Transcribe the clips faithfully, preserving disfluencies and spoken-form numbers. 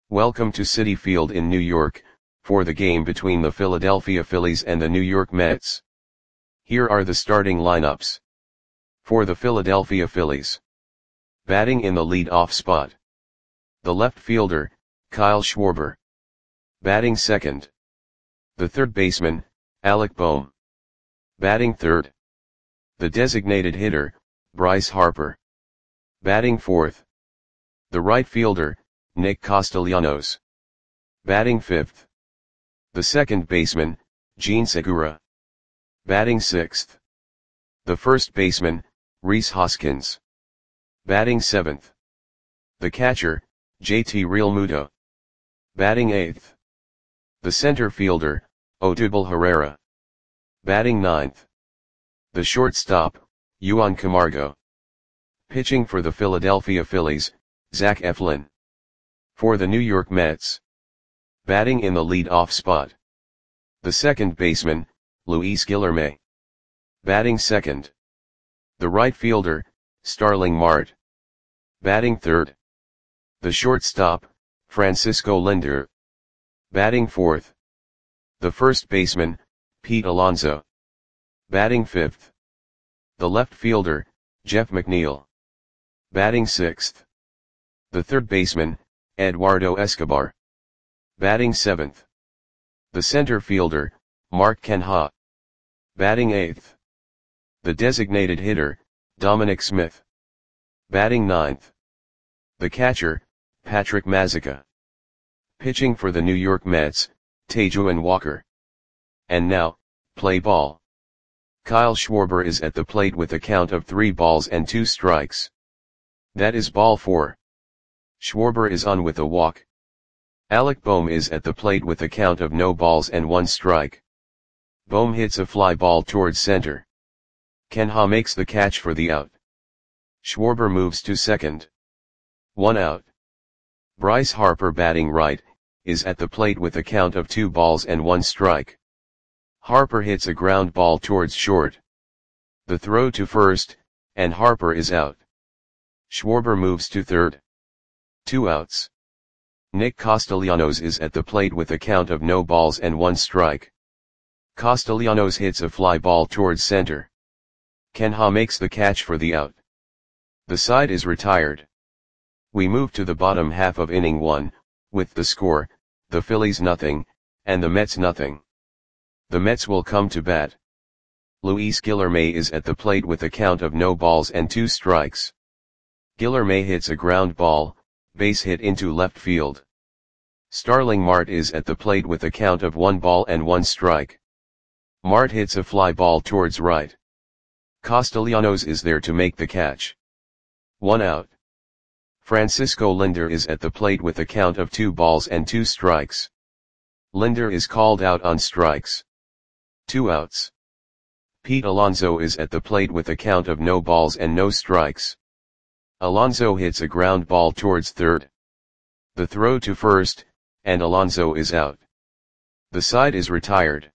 Welcome to Citi Field in New York, for the game between the Philadelphia Phillies and the New York Mets. Here are the starting lineups. For the Philadelphia Phillies. Batting in the lead-off spot. The left fielder, Kyle Schwarber. Batting second. The third baseman, Alec Bohm. Batting third. The designated hitter, Bryce Harper. Batting fourth. The right fielder, Nick Castellanos. Batting fifth. The second baseman, Jean Segura. Batting sixth. The first baseman, Rhys Hoskins. Batting seventh. The catcher, J T Realmuto. Batting eighth. The center fielder, Odubel Herrera. Batting ninth. The shortstop, Juan Camargo. Pitching for the Philadelphia Phillies, Zach Eflin. For the New York Mets. Batting in the lead-off spot. The second baseman, Luis Guillorme. Batting second. The right fielder, Starling Marte. Batting third. The shortstop, Francisco Lindor. Batting fourth. The first baseman, Pete Alonso. Batting fifth. The left fielder, Jeff McNeil. Batting sixth. The third baseman, Eduardo Escobar. Batting seventh. The center fielder, Mark Canha. Batting eighth. The designated hitter, Dominic Smith. Batting ninth. The catcher, Patrick Mazeika. Pitching for the New York Mets, Taijuan Walker. And now, play ball. Kyle Schwarber is at the plate with a count of three balls and two strikes. That is ball four. Schwarber is on with a walk. Alec Bohm is at the plate with a count of no balls and one strike. Bohm hits a fly ball towards center. Canha makes the catch for the out. Schwarber moves to second. One out. Bryce Harper, batting right, is at the plate with a count of two balls and one strike. Harper hits a ground ball towards short. The throw to first, and Harper is out. Schwarber moves to third. Two outs. Nick Castellanos is at the plate with a count of no balls and one strike. Castellanos hits a fly ball towards center. Canha makes the catch for the out. The side is retired. We move to the bottom half of inning one, with the score, the Phillies nothing, and the Mets nothing. The Mets will come to bat. Luis Guillorme is at the plate with a count of no balls and two strikes. Guillorme hits a ground ball, base hit into left field. Starling Marte is at the plate with a count of one ball and one strike. Marte hits a fly ball towards right. Castellanos is there to make the catch. One out. Francisco Lindor is at the plate with a count of two balls and two strikes. Lindor is called out on strikes. Two outs. Pete Alonso is at the plate with a count of no balls and no strikes. Alonso hits a ground ball towards third. The throw to first, and Alonso is out. The side is retired.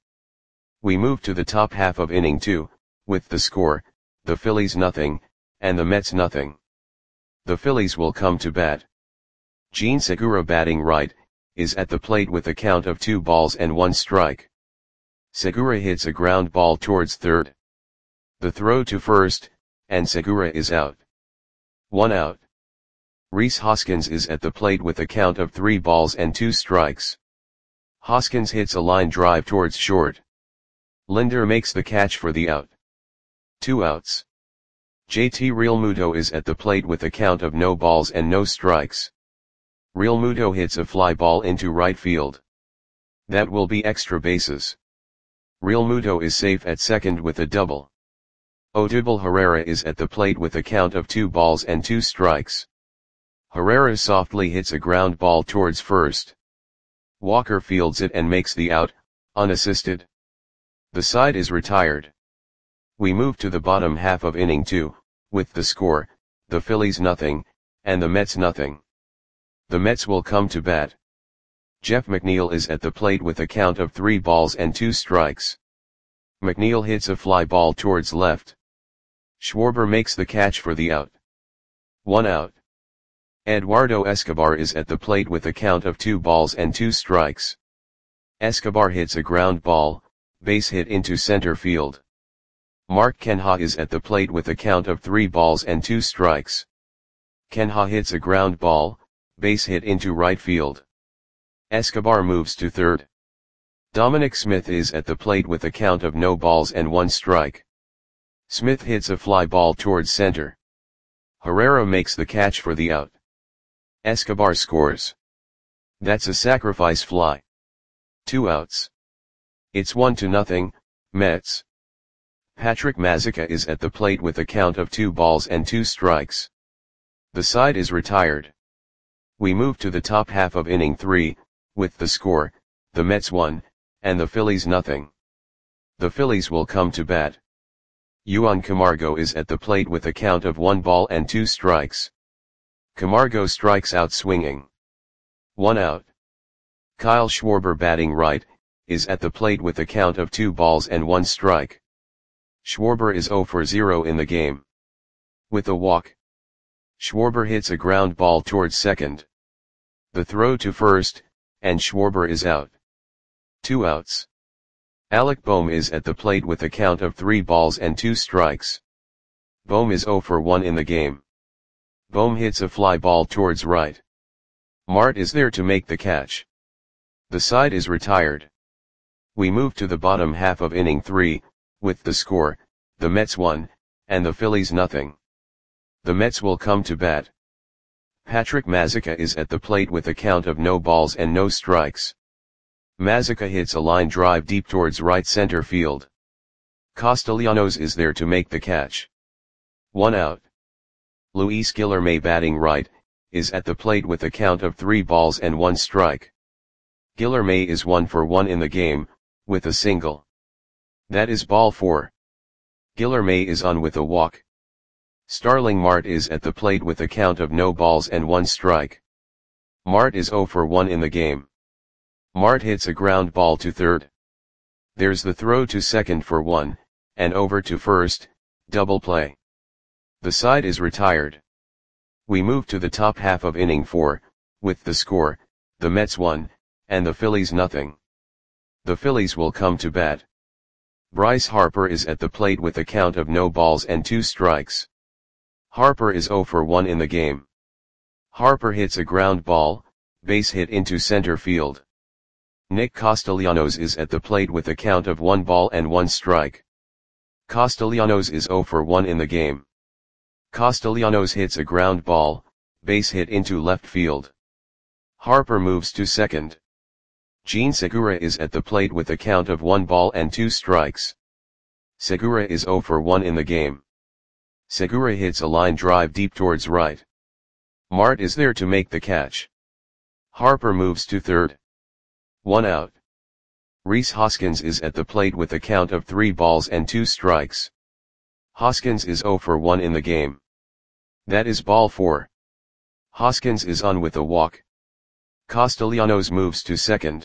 We move to the top half of inning two, with the score, the Phillies nothing, and the Mets nothing. The Phillies will come to bat. Jean Segura, batting right, is at the plate with a count of two balls and one strike. Segura hits a ground ball towards third. The throw to first, and Segura is out. One out. Rhys Hoskins is at the plate with a count of three balls and two strikes. Hoskins hits a line drive towards short. Lindor makes the catch for the out. Two outs. J T Realmuto is at the plate with a count of no balls and no strikes. Realmuto hits a fly ball into right field. That will be extra bases. Realmuto is safe at second with a double. Odubel Herrera is at the plate with a count of two balls and two strikes. Herrera softly hits a ground ball towards first. Walker fields it and makes the out, unassisted. The side is retired. We move to the bottom half of inning two, with the score, the Phillies nothing, and the Mets nothing. The Mets will come to bat. Jeff McNeil is at the plate with a count of three balls and two strikes. McNeil hits a fly ball towards left. Schwarber makes the catch for the out. One out. Eduardo Escobar is at the plate with a count of two balls and two strikes. Escobar hits a ground ball, base hit into center field. Mark Canha is at the plate with a count of three balls and two strikes. Canha hits a ground ball, base hit into right field. Escobar moves to third. Dominic Smith is at the plate with a count of no balls and one strike. Smith hits a fly ball towards center. Herrera makes the catch for the out. Escobar scores. That's a sacrifice fly. Two outs. It's one to nothing, Mets. Patrick Mazeika is at the plate with a count of two balls and two strikes. The side is retired. We move to the top half of inning three, with the score, the Mets one, and the Phillies nothing. The Phillies will come to bat. Juan Camargo is at the plate with a count of one ball and two strikes. Camargo strikes out swinging. One out. Kyle Schwarber, batting right, is at the plate with a count of two balls and one strike. Schwarber is zero for zero in the game. With a walk. Schwarber hits a ground ball towards second. The throw to first, and Schwarber is out. Two outs. Alec Bohm is at the plate with a count of three balls and two strikes. Bohm is zero for one in the game. Bohm hits a fly ball towards right. Mart is there to make the catch. The side is retired. We move to the bottom half of inning three, with the score, the Mets one, and the Phillies nothing. The Mets will come to bat. Patrick Mazeika is at the plate with a count of no balls and no strikes. Mazeika hits a line drive deep towards right center field. Castellanos is there to make the catch. One out. Luis Guilherme, batting right, is at the plate with a count of three balls and one strike. Guilherme is one for one in the game, with a single. That is ball four. Guilherme is on with a walk. Starling Marte is at the plate with a count of no balls and one strike. Marte is zero for one in the game. Marte hits a ground ball to third. There's the throw to second for one, and over to first, double play. The side is retired. We move to the top half of inning four, with the score, the Mets one, and the Phillies nothing. The Phillies will come to bat. Bryce Harper is at the plate with a count of no balls and two strikes. Harper is zero for one in the game. Harper hits a ground ball, base hit into center field. Nick Castellanos is at the plate with a count of one ball and one strike. Castellanos is zero for one in the game. Castellanos hits a ground ball, base hit into left field. Harper moves to second. Jean Segura is at the plate with a count of one ball and two strikes. Segura is zero for one in the game. Segura hits a line drive deep towards right. Marte is there to make the catch. Harper moves to third. One out. Rhys Hoskins is at the plate with a count of three balls and two strikes. Hoskins is zero for one in the game. That is ball four. Hoskins is on with a walk. Castellanos moves to second.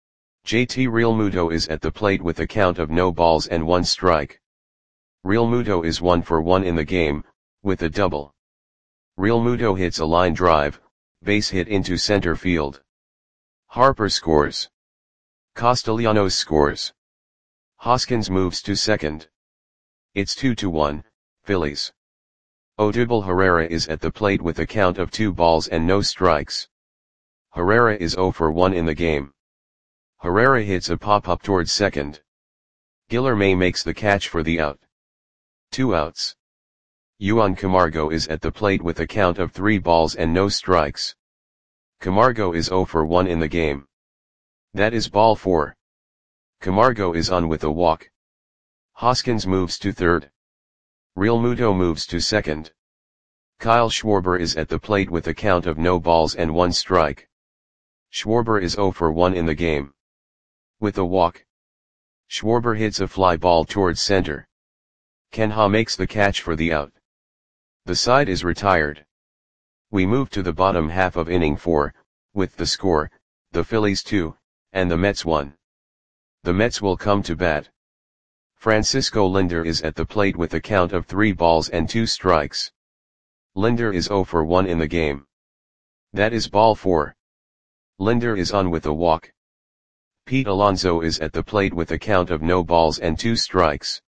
J T Realmuto is at the plate with a count of no balls and one strike. Realmuto is one for one in the game, with a double. Realmuto hits a line drive, base hit into center field. Harper scores. Castellanos scores. Hoskins moves to second. It's two to one, Phillies. Odubel Herrera is at the plate with a count of two balls and no strikes. Herrera is zero for one in the game. Herrera hits a pop-up towards second. Guilherme makes the catch for the out. Two outs. Juan Camargo is at the plate with a count of three balls and no strikes. Camargo is zero for one in the game. That is ball four. Camargo is on with a walk. Hoskins moves to third. Realmuto moves to second. Kyle Schwarber is at the plate with a count of no balls and one strike. Schwarber is zero for one in the game. With a walk. Schwarber hits a fly ball towards center. Canha makes the catch for the out. The side is retired. We move to the bottom half of inning four, with the score, the Phillies two, and the Mets one. The Mets will come to bat. Francisco Lindor is at the plate with a count of three balls and two strikes. Lindor is zero for one in the game. That is ball four. Linder is on with a walk. Pete Alonso is at the plate with a count of no balls and two strikes.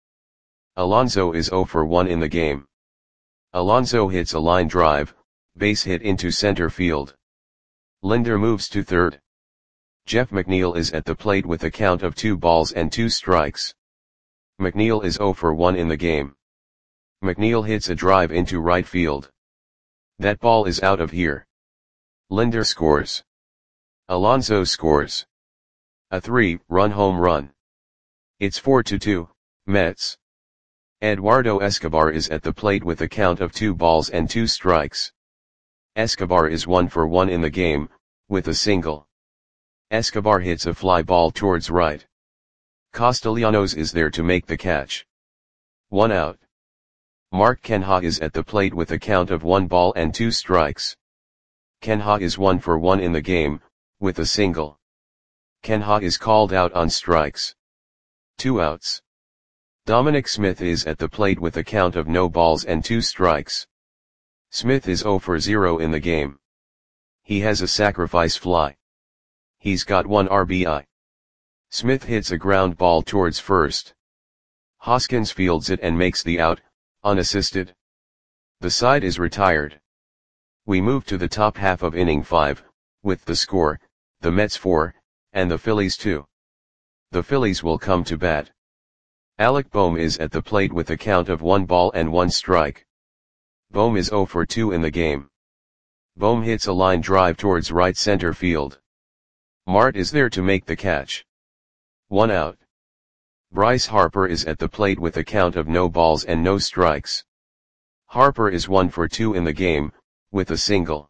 Alonso is zero for one in the game. Alonso hits a line drive, base hit into center field. Linder moves to third. Jeff McNeil is at the plate with a count of two balls and two strikes. McNeil is zero for one in the game. McNeil hits a drive into right field. That ball is out of here. Linder scores. Alonso scores. A three-run home run. It's four to two, Mets. Eduardo Escobar is at the plate with a count of two balls and two strikes. Escobar is one for one in the game, with a single. Escobar hits a fly ball towards right. Castellanos is there to make the catch. One out. Mark Canha is at the plate with a count of one ball and two strikes. Canha is one for one in the game, with a single. Canha is called out on strikes. Two outs. Dominic Smith is at the plate with a count of no balls and two strikes. Smith is zero for zero in the game. He has a sacrifice fly. He's got one R B I. Smith hits a ground ball towards first. Hoskins fields it and makes the out, unassisted. The side is retired. We move to the top half of inning five, with the score, the Mets four, and the Phillies two. The Phillies will come to bat. Alec Bohm is at the plate with a count of one ball and one strike. Bohm is zero for two in the game. Bohm hits a line drive towards right center field. Mart is there to make the catch. One out. Bryce Harper is at the plate with a count of no balls and no strikes. Harper is one for two in the game, with a single.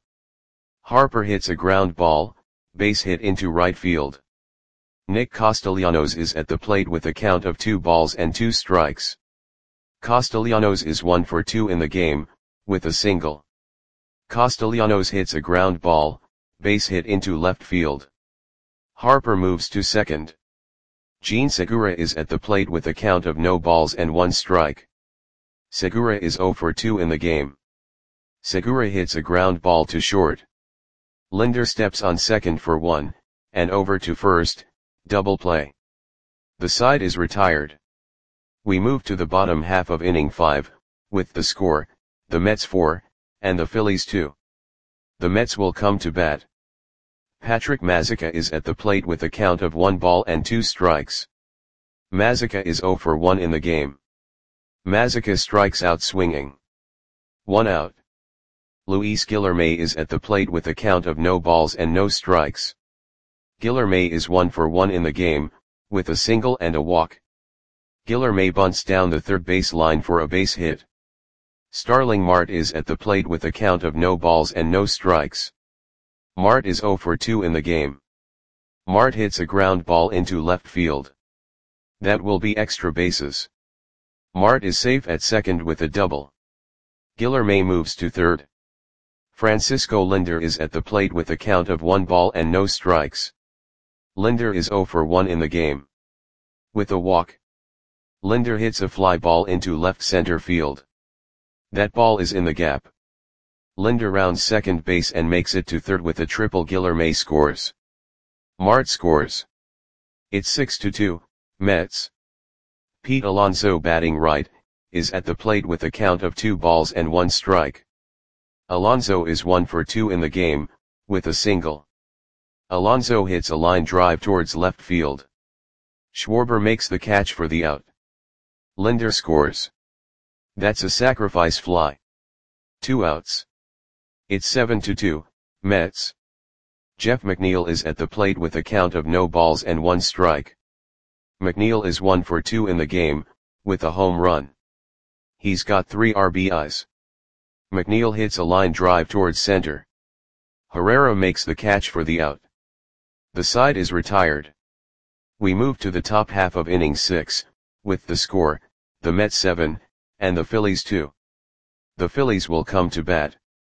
Harper hits a ground ball, base hit into right field. Nick Castellanos is at the plate with a count of two balls and two strikes. Castellanos is one for two in the game, with a single. Castellanos hits a ground ball, base hit into left field. Harper moves to second. Jean Segura is at the plate with a count of no balls and one strike. Segura is zero for two in the game. Segura hits a ground ball to short. Linder steps on second for one, and over to first, double play. The side is retired. We move to the bottom half of inning five, with the score, the Mets four, and the Phillies two. The Mets will come to bat. Patrick Mazeika is at the plate with a count of one ball and two strikes. Mazeika is zero for one in the game. Mazeika strikes out swinging. One out. Luis Guilherme is at the plate with a count of no balls and no strikes. Guilherme is one for one in the game, with a single and a walk. Guilherme bunts down the third base line for a base hit. Starling Marte is at the plate with a count of no balls and no strikes. Marte is zero for two in the game. Marte hits a ground ball into left field. That will be extra bases. Marte is safe at second with a double. Guilherme moves to third. Francisco Linder is at the plate with a count of one ball and no strikes. Linder is zero for one in the game. With a walk. Linder hits a fly ball into left center field. That ball is in the gap. Linder rounds second base and makes it to third with a triple. Guilherme scores. Marte scores. It's six to two, Mets. Pete Alonso, batting right, is at the plate with a count of two balls and one strike. Alonso is one for two in the game, with a single. Alonso hits a line drive towards left field. Schwarber makes the catch for the out. Linder scores. That's a sacrifice fly. Two outs. It's seven to two, Mets. Jeff McNeil is at the plate with a count of no balls and one strike. McNeil is one for two in the game, with a home run. He's got three R B Is. McNeil hits a line drive towards center. Herrera makes the catch for the out. The side is retired. We move to the top half of inning six, with the score, the Mets seven, and the Phillies two. The Phillies will come to bat.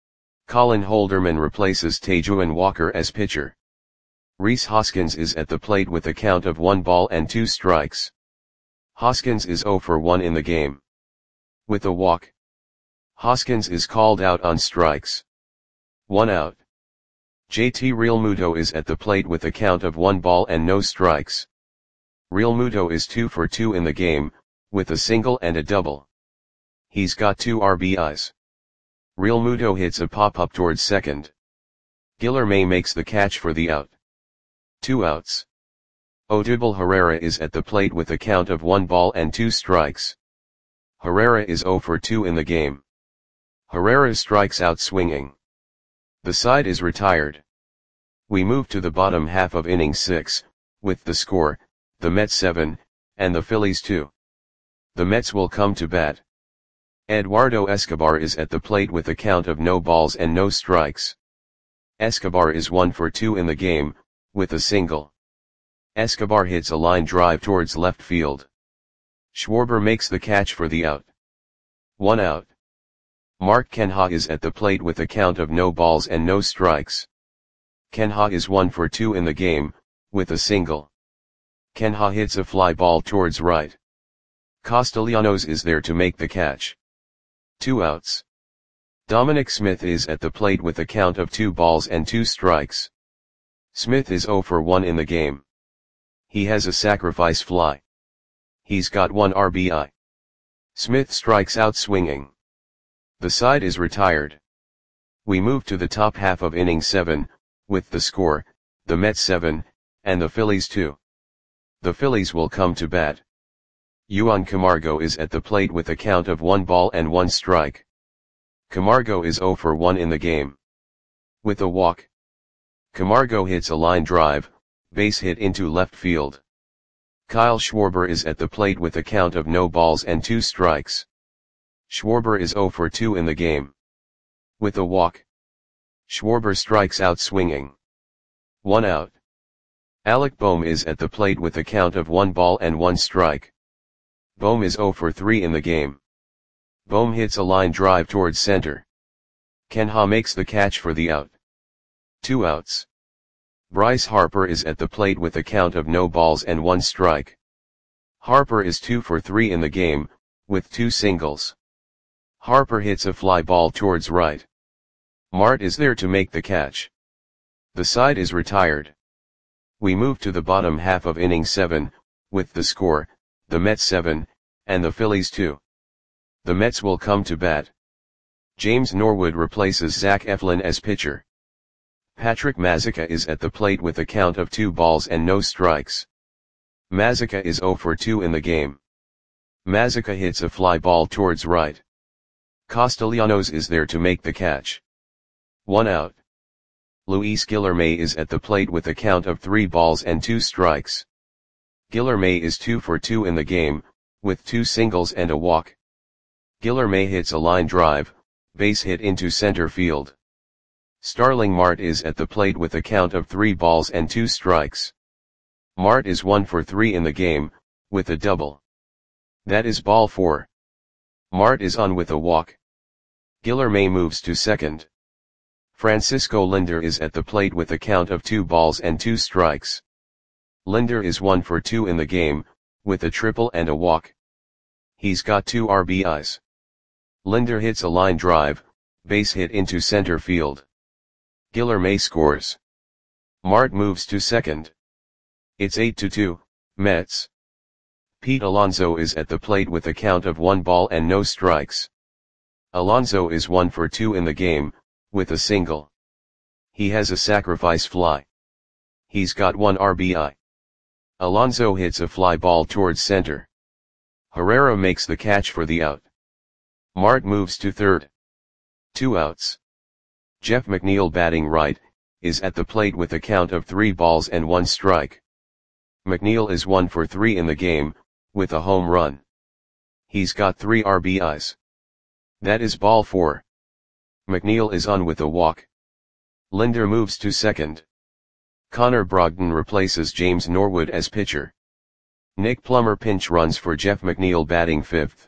Colin Holderman replaces Tejuan Walker as pitcher. Rhys Hoskins is at the plate with a count of one ball and two strikes. Hoskins is zero for one in the game. With a walk. Hoskins is called out on strikes. One out. J T Realmuto is at the plate with a count of one ball and no strikes. Realmuto is two for two in the game, with a single and a double. He's got two R B Is. Realmuto hits a pop-up towards second. Guilherme makes the catch for the out. Two outs. Odubel Herrera is at the plate with a count of one ball and two strikes. Herrera is zero for two in the game. Herrera strikes out swinging. The side is retired. We move to the bottom half of inning six, with the score, the Mets seven, and the Phillies two. The Mets will come to bat. Eduardo Escobar is at the plate with a count of no balls and no strikes. Escobar is one for two in the game, with a single. Escobar hits a line drive towards left field. Schwarber makes the catch for the out. One out. Mark Canha is at the plate with a count of no balls and no strikes. Canha is one for two in the game, with a single. Canha hits a fly ball towards right. Castellanos is there to make the catch. Two outs. Dominic Smith is at the plate with a count of two balls and two strikes. Smith is zero for one in the game. He has a sacrifice fly. He's got one R B I. Smith strikes out swinging. The side is retired. We move to the top half of inning seven, with the score, the Mets seven, and the Phillies two. The Phillies will come to bat. Juan Camargo is at the plate with a count of one ball and one strike. Camargo is zero for one in the game. With a walk. Camargo hits a line drive, base hit into left field. Kyle Schwarber is at the plate with a count of no balls and two strikes. Schwarber is zero for two in the game. With a walk. Schwarber strikes out swinging. One out. Alec Bohm is at the plate with a count of one ball and one strike. Bohm is zero for three in the game. Bohm hits a line drive towards center. Canha makes the catch for the out. Two outs. Bryce Harper is at the plate with a count of no balls and one strike. Harper is two for three in the game, with two singles. Harper hits a fly ball towards right. Mart is there to make the catch. The side is retired. We move to the bottom half of inning seven, with the score, the Mets seven, and the Phillies two. The Mets will come to bat. James Norwood replaces Zach Eflin as pitcher. Patrick Mazeika is at the plate with a count of two balls and no strikes. Mazeika is zero for two in the game. Mazeika hits a fly ball towards right. Castellanos is there to make the catch. One out. Luis Guilherme is at the plate with a count of three balls and two strikes. Guilherme is two for two in the game, with two singles and a walk. Guilherme hits a line drive, base hit into center field. Starling Marte is at the plate with a count of three balls and two strikes. Marte is one for three in the game, with a double. That is ball four. Marte is on with a walk. Guilherme moves to second. Francisco Lindor is at the plate with a count of two balls and two strikes. Lindor is one for two in the game, with a triple and a walk. He's got two R B Is. Lindor hits a line drive, base hit into center field. Guilherme scores. Marte moves to second. It's eight to two, Mets. Pete Alonso is at the plate with a count of one ball and no strikes. Alonso is one for two in the game, with a single. He has a sacrifice fly. He's got one R B I. Alonso hits a fly ball towards center. Herrera makes the catch for the out. Marte moves to third. Two outs. Jeff McNeil, batting right, is at the plate with a count of three balls and one strike. McNeil is one for three in the game, with a home run. He's got three R B Is. That is ball four. McNeil is on with a walk. Lindor moves to second. Connor Brogdon replaces James Norwood as pitcher. Nick Plummer pinch runs for Jeff McNeil, batting fifth.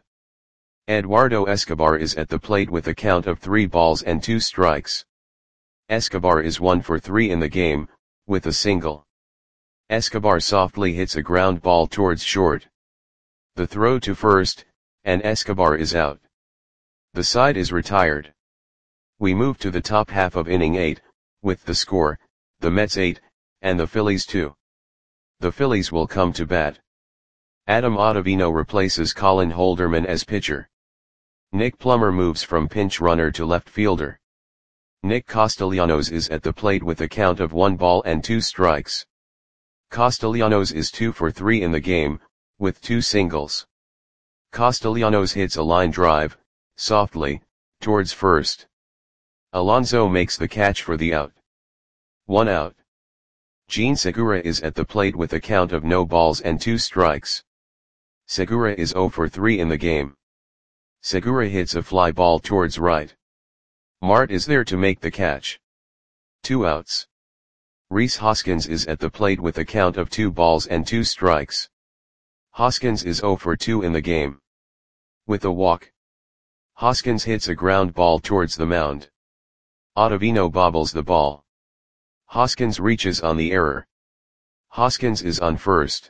Eduardo Escobar is at the plate with a count of three balls and two strikes. Escobar is one for three in the game, with a single. Escobar softly hits a ground ball towards short. The throw to first, and Escobar is out. The side is retired. We move to the top half of inning eight, with the score, the Mets eight, and the Phillies two. The Phillies will come to bat. Adam Ottavino replaces Colin Holderman as pitcher. Nick Plummer moves from pinch runner to left fielder. Nick Castellanos is at the plate with a count of one ball and two strikes. Castellanos is two for three in the game, with two singles. Castellanos hits a line drive, softly, towards first. Alonso makes the catch for the out. One out. Jean Segura is at the plate with a count of no balls and two strikes. Segura is zero for three in the game. Segura hits a fly ball towards right. Mart is there to make the catch. Two outs. Rhys Hoskins is at the plate with a count of two balls and two strikes. Hoskins is zero for two in the game. With a walk. Hoskins hits a ground ball towards the mound. Ottavino bobbles the ball. Hoskins reaches on the error. Hoskins is on first.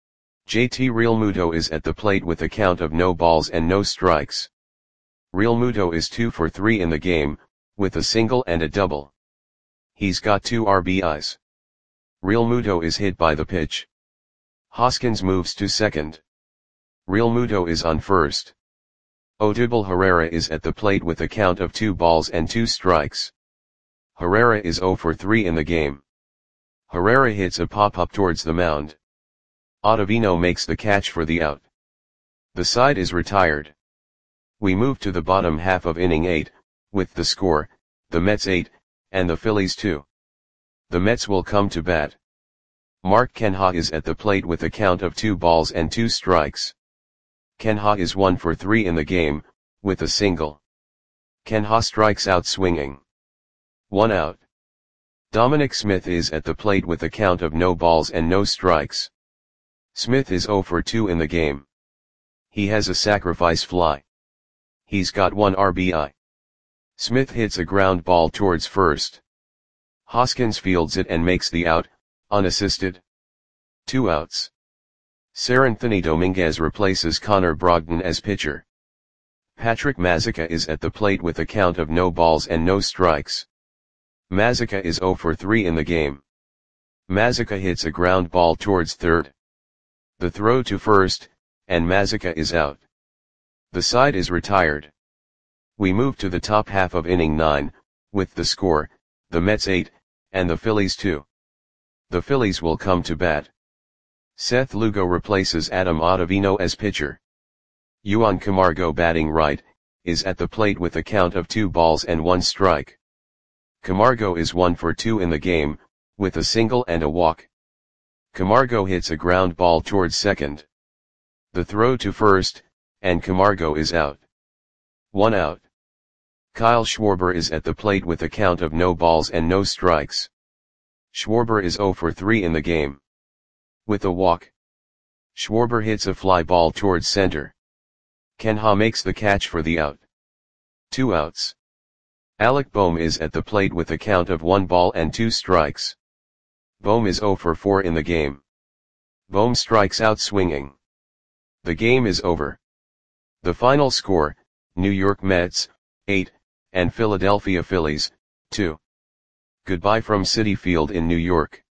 J T Realmuto is at the plate with a count of no balls and no strikes. Realmuto is two for three in the game, with a single and a double. He's got two R B Is. Realmuto is hit by the pitch. Hoskins moves to second. Realmuto is on first. Odubel Herrera is at the plate with a count of two balls and two strikes. Herrera is zero for three in the game. Herrera hits a pop-up towards the mound. Ottavino makes the catch for the out. The side is retired. We move to the bottom half of inning eight, with the score, the Mets eight, and the Phillies two. The Mets will come to bat. Mark Canha is at the plate with a count of two balls and two strikes. Canha is one for three in the game, with a single. Canha strikes out swinging. One out. Dominic Smith is at the plate with a count of no balls and no strikes. Smith is zero for two in the game. He has a sacrifice fly. He's got one R B I. Smith hits a ground ball towards first. Hoskins fields it and makes the out, unassisted. Two outs. Seranthony Dominguez replaces Connor Brogdon as pitcher. Patrick Mazeika is at the plate with a count of no balls and no strikes. Mazeika is zero for three in the game. Mazeika hits a ground ball towards third. The throw to first, and Mazeika is out. The side is retired. We move to the top half of inning nine, with the score, the Mets eight, and the Phillies two. The Phillies will come to bat. Seth Lugo replaces Adam Ottavino as pitcher. Juan Camargo, batting right, is at the plate with a count of two balls and one strike. Camargo is one for two in the game, with a single and a walk. Camargo hits a ground ball towards second. The throw to first, and Camargo is out. One out. Kyle Schwarber is at the plate with a count of no balls and no strikes. Schwarber is zero for three in the game. With a walk. Schwarber hits a fly ball towards center. Canha makes the catch for the out. Two outs. Alec Bohm is at the plate with a count of one ball and two strikes. Bohm is zero for four in the game. Bohm strikes out swinging. The game is over. The final score, New York Mets, eight, and Philadelphia Phillies, two. Goodbye from Citi Field in New York.